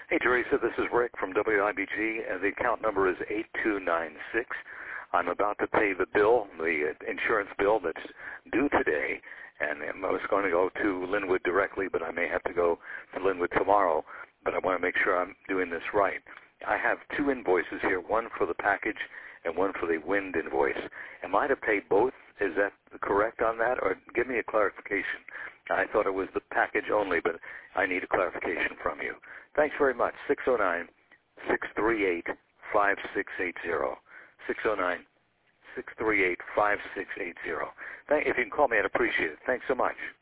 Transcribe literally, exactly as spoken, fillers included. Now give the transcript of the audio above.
Hey, Teresa, this is Rick from W I B G, and the account number is eight two nine six. I'm about to pay the bill, the insurance bill that's due today, and I was going to go to Linwood directly, but I may have to go to Linwood tomorrow, but I want to make sure I'm doing this right. I have two invoices here, one for the package and one for the wind invoice. Am I to pay both? Is that correct on that, or give me a clarification? I thought it was the package only, but I need a clarification from you. Thanks very much. six oh nine, six three eight, five six eight zero. six oh nine, six three eight, five six eight zero. If you can call me, I'd appreciate it. Thanks so much.